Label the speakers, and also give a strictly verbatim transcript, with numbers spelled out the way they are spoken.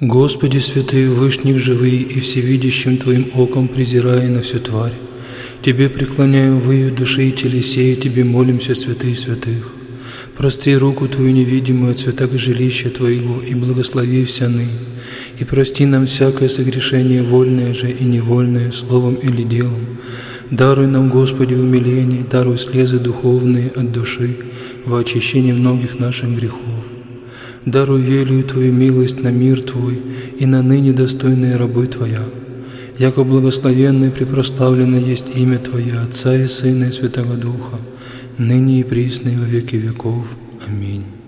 Speaker 1: Господи, святый Вышних живые и всевидящим Твоим оком презирая на всю тварь, Тебе преклоняем выю души и телесея, Тебе молимся, святый святых. Простри руку Твою невидимую от святого жилища Твоего и благослови вся ныне, и прости нам всякое согрешение, вольное же и невольное, словом или делом. Даруй нам, Господи, умиление, даруй слезы духовные от души во очищение многих наших грехов. Даруй велию Твою милость на мир Твой и на ныне достойные рабы Твоя. Яко благословенное и препрославлено есть имя Твое, Отца и Сына и Святого Духа, ныне и присно и во веки веков. Аминь.